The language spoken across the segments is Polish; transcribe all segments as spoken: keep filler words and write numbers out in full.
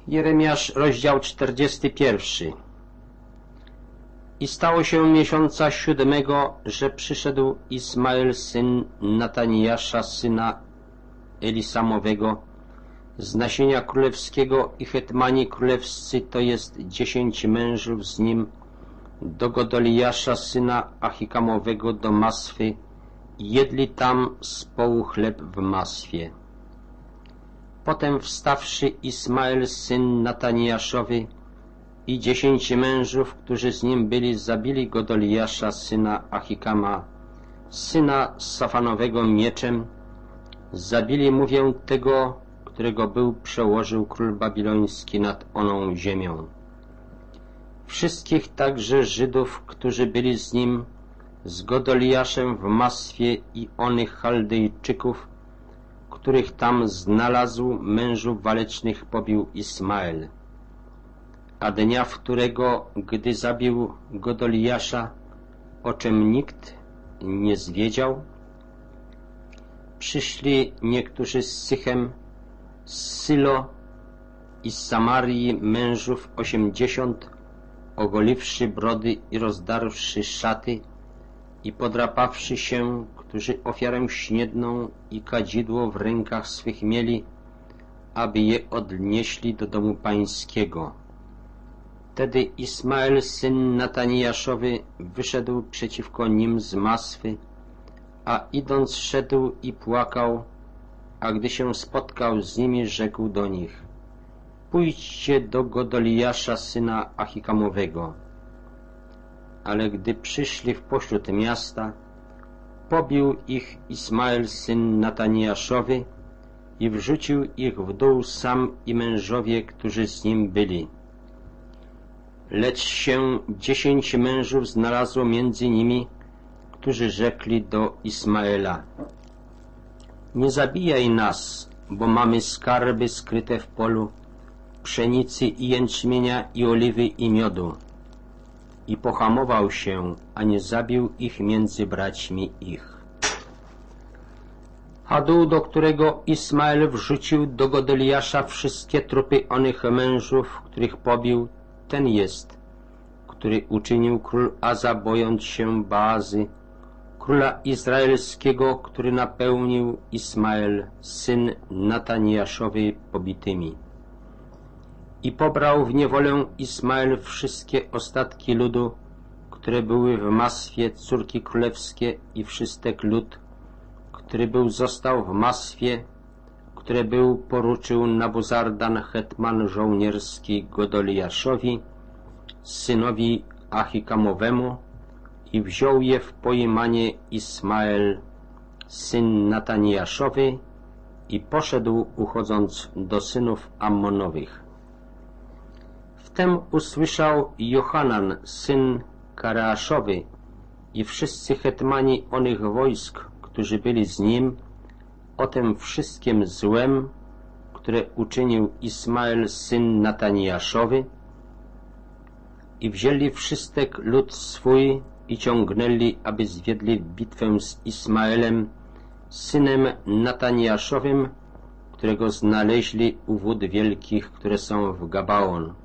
Jeremiasz, rozdział czterdziesty pierwszy. I stało się miesiąca siódmego, że przyszedł Ismael, syn Nataniasza, syna Elisamowego, z nasienia królewskiego, i hetmani królewscy, to jest dziesięć mężów z nim, do Godoliasza, syna Achikamowego, do Masfy, i jedli tam z połu chleb w Masfie. Potem wstawszy Ismael, syn Nataniaszowy, i dziesięć mężów, którzy z nim byli, zabili Godoliasza, syna Achikama, syna Safanowego, mieczem. Zabili, mówię, tego, którego był przełożył król babiloński nad oną ziemią. Wszystkich także Żydów, którzy byli z nim, z Godoliaszem w Masfie, i onych Chaldejczyków, których tam znalazł, mężów walecznych, pobił Ismael. A dnia, w którego, gdy zabił Godoliasza, o czym nikt nie zwiedział, przyszli niektórzy z Sychem, z Sylo i z Samarii, mężów osiemdziesiąt, ogoliwszy brody i rozdarwszy szaty i podrapawszy się, którzy ofiarę śniedną i kadzidło w rękach swych mieli, aby je odnieśli do domu pańskiego. Wtedy Ismael, syn Nataniaszowy, wyszedł przeciwko nim z Masfy, a idąc szedł i płakał, a gdy się spotkał z nimi, rzekł do nich: pójdźcie do Godoliasza, syna Achikamowego. Ale gdy przyszli w pośród miasta, pobił ich Ismael, syn Nataniaszowy, i wrzucił ich w dół, sam i mężowie, którzy z nim byli. Lecz się dziesięć mężów znalazło między nimi, którzy rzekli do Ismaela: nie zabijaj nas, bo mamy skarby skryte w polu, pszenicy i jęczmienia, i oliwy, i miodu. I pohamował się, a nie zabił ich między braćmi ich. A dół, do którego Ismael wrzucił do Godoliasza wszystkie trupy onych mężów, których pobił, ten jest, który uczynił król Aza, bojąc się Baazy, króla izraelskiego, który napełnił Ismael, syn Nataniaszowy, pobitymi. I pobrał w niewolę Ismael wszystkie ostatki ludu, które były w Masfie, córki królewskie, i wszystek lud, który był został w Masfie, które był poruczył Nabuzardan, hetman żołnierski, Godoliaszowi, synowi Achikamowemu, i wziął je w pojmanie Ismael, syn Nataniaszowy, i poszedł, uchodząc do synów Ammonowych. Wtem usłyszał Johanan, syn Kareaszowy, i wszyscy hetmani onych wojsk, którzy byli z nim, o tym wszystkim złem, które uczynił Ismael, syn Nataniaszowy, i wzięli wszystek lud swój i ciągnęli, aby zwiedli bitwę z Ismaelem, synem Nataniaszowym, którego znaleźli u wód wielkich, które są w Gabaon.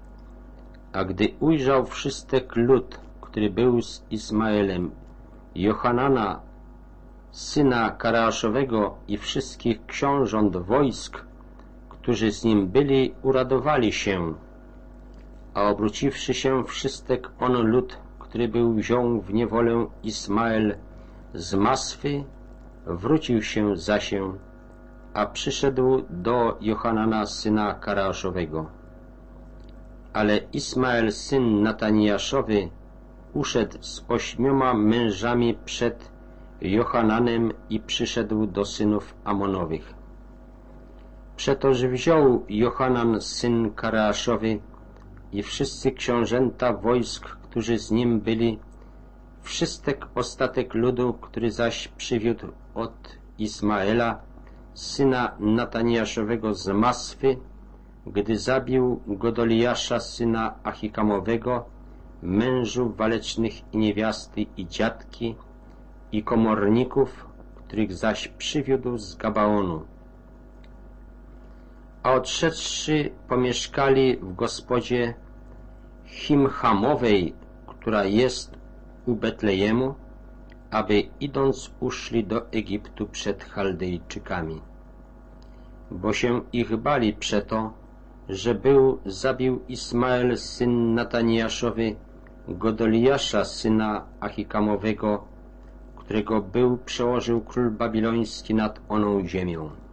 A gdy ujrzał wszystek lud, który był z Ismaelem, Johanana, syna Kareaszowego, i wszystkich książąt wojsk, którzy z nim byli, uradowali się, a obróciwszy się wszystek on lud, który był wziął w niewolę Ismael z Masfy, wrócił się za się, a przyszedł do Johanana, syna Kareaszowego. Ale Ismael, syn Nataniaszowy, uszedł z ośmioma mężami przed Johananem i przyszedł do synów Amonowych. Przetoż wziął Johanan, syn Kareaszowy, i wszyscy książęta wojsk, którzy z nim byli, wszystek ostatek ludu, który zaś przywiódł od Ismaela, syna Nataniaszowego, z Masfy, gdy zabił Godoliasza, syna Achikamowego, mężów walecznych i niewiasty i dziadki, i komorników, których zaś przywiódł z Gabaonu. A odszedłszy pomieszkali w gospodzie Chimchamowej, która jest u Betlejemu, aby idąc uszli do Egiptu przed Chaldejczykami. Bo się ich bali przeto, że był zabił Ismael syn Nataniaszowy Godoliasza syna Achikamowego, którego był przełożył król babiloński nad oną ziemią.